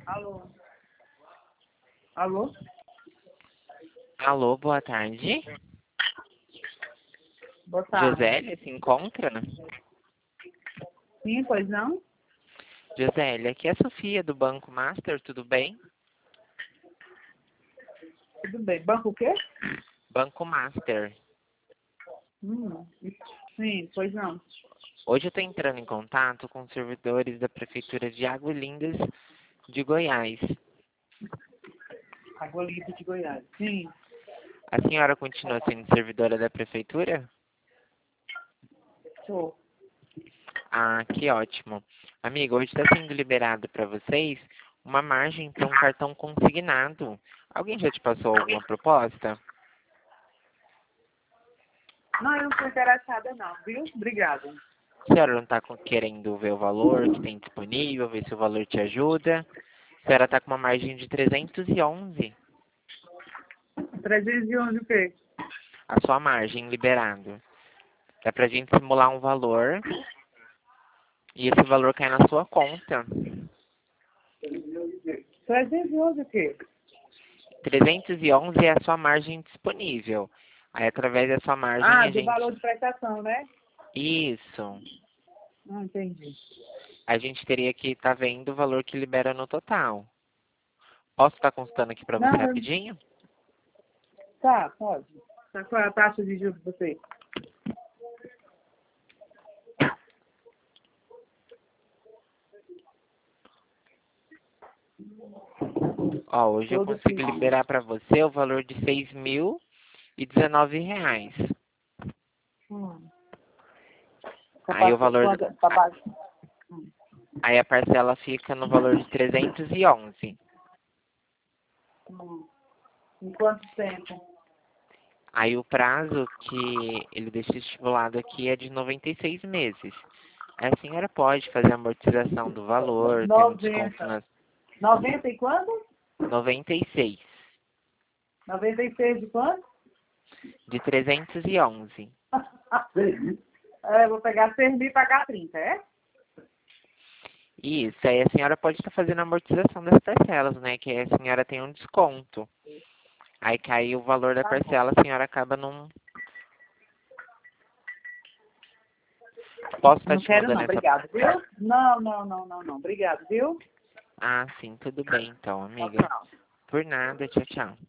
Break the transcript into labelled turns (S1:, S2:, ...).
S1: Alô? Alô?
S2: Alô, boa tarde.
S1: Boa tarde.
S2: Josélia se encontra?
S1: Sim, pois não?
S2: Josélia, aqui é a Sofia do Banco Master, tudo bem?
S1: Tudo bem. Banco o quê?
S2: Banco Master.
S1: Sim, pois não.
S2: Hoje eu estou entrando em contato com os servidores da Prefeitura de Águas Lindas de Goiás.
S1: Água Limpa de Goiás. Sim.
S2: A senhora continua sendo servidora da Prefeitura?
S1: Sou.
S2: Ah, que ótimo. Amiga, hoje está sendo liberado para vocês uma margem para um cartão consignado. Alguém já te passou alguma proposta?
S1: Não, eu não estou interessada não, viu? Obrigada.
S2: A senhora não está querendo ver o valor que tem disponível, ver se o valor te ajuda? A senhora está com uma margem de 311.
S1: 311 o quê?
S2: A sua margem liberado. Dá pra gente simular um valor e esse valor cai na sua conta.
S1: 311 o quê?
S2: 311 é a sua margem disponível. Aí através da sua margem
S1: Ah,
S2: a
S1: do valor
S2: gente...
S1: de prestação, né?
S2: Isso.
S1: Não entendi.
S2: A gente teria que estar vendo o valor que libera no total. Posso estar consultando aqui pra você
S1: Não,
S2: rapidinho?
S1: tá, pode. Tá, qual é a taxa de juros de você?
S2: Ó, hoje eu
S1: Todo
S2: consigo
S1: filho.
S2: liberar pra você o valor de R$ 6.019.
S1: Hum.
S2: Aí o valor...
S1: Tá baixo.
S2: Aí a parcela fica no valor de 311.
S1: Em quanto tempo?
S2: Aí o prazo que ele deixa estipulado aqui é de 96 meses. Aí a senhora pode fazer a amortização do valor, tem um desconto
S1: 90.
S2: nas
S1: 90 e quanto?
S2: 96,
S1: 96 de quanto?
S2: de 311.
S1: Vou pegar 6 mil e pagar 30, é?
S2: Isso, aí a senhora pode estar fazendo a amortização das parcelas, né? Que aí a senhora tem um desconto. Aí cai o valor da
S1: Tá bom.
S2: parcela, a senhora acaba num... Posso estar
S1: Não
S2: te
S1: quero
S2: mandando
S1: não,
S2: essa...
S1: obrigado, viu? Não. Obrigado, viu?
S2: Ah, sim, tudo bem então,
S1: Tchau,
S2: amiga.
S1: tchau.
S2: Por nada, tchau, tchau.